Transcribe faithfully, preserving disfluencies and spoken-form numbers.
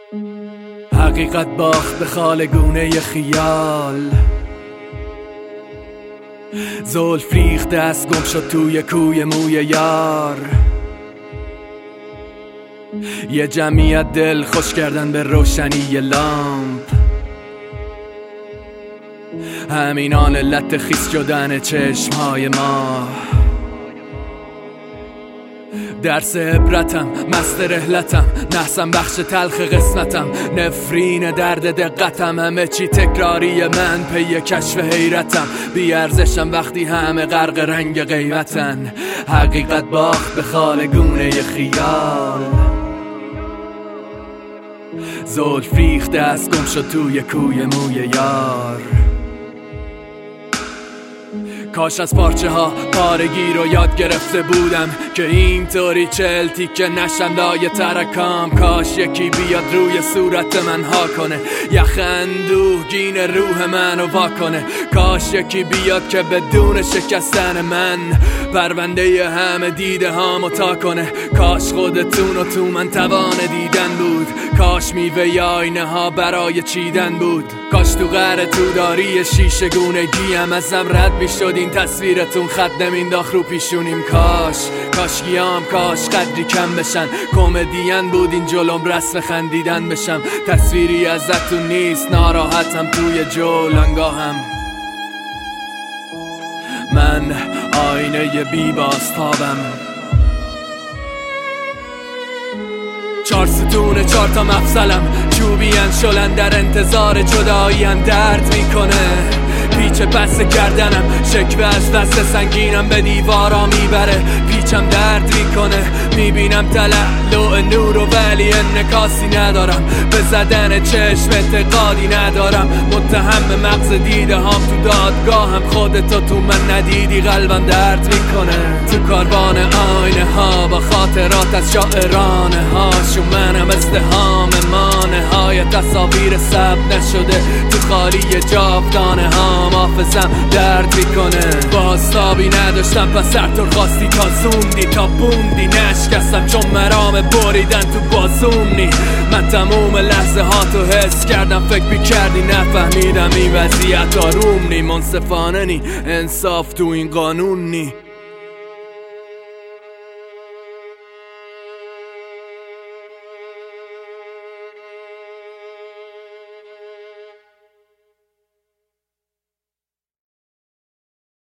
حقیقت باخت به خالگونه خیال، زلف ریخت دست گم شد توی کوی موی یار. یه جمعیت دل خوش کردن به روشنی لامپ، همینان علت خیس شدن چشمهای ما. درس عبرتم مست رحلتم، نحسم بخش تلخ قسمتم، نفرین درد دقتم، همه چی تکراری من پی کشف حیرتم. بی ارزشم وقتی همه غرق رنگ غیبتن. حقیقت باخت به خالگونه خیال، زلف ریخت دست گم شد توی کوی موی یار. کاش از پارچه ها پارگی رو یاد گرفته بودم که اینطوری چل تیکه نشم لای ترکام. کاش یکی بیاد روی صورت من ها کنه، یخ اندوهگین روح منو وا کنه. کاش یکی بیاد که بدون شکستن من پرونده همه دیده هامو تا کنه. کاش خودتون و تو من توان دیدن بود، کاش میوه آینه ها برای چیدن بود. کاش تو غر تو داری شیشه گونگیم ازم رد میشد، این تصویرتون خط نمینداخت رو پیشونیم. کاش کاش گیام کاش قدری کم بشن، کمدین بود این جلوم رسم خندیدن بشم. تصویری ازتون نیست ناراحتم توی جولانگاهم، من آینه بی بازتابم. چار ستونه چار تا مفصلم، چوبین شلن در انتظار جدایین درد میکنه. پیچ پس گردنم شکوه از دست سنگینم به دیوارا میبره، پیچم درد میکنه. میبینم تلالو نور و ولی انکاسی ندارم، به زدن چشم اعتقادی ندارم. متهم به مغز دیده هم تو دادگاهم، خودتو تو من ندیدی قلبم درد میکنه. تو کاروان آینه ها با خاطرات از شاعرانه هاشون، منم ازدهام مانه های تصاویر ثبت نشده تو خالی جاودانه ها. حافظم درد میکنه، بازتابی نداشتم پس هر طور خواستی تا زوندی تا بوندی. نشکستم چون مرام بریدن تو بازونی. من تموم لحظه ها تو حس کردم، فکر بیکردی نفهمیدم این وضعیت آروم نی. منصفانه نی، انصاف تو این قانون نی.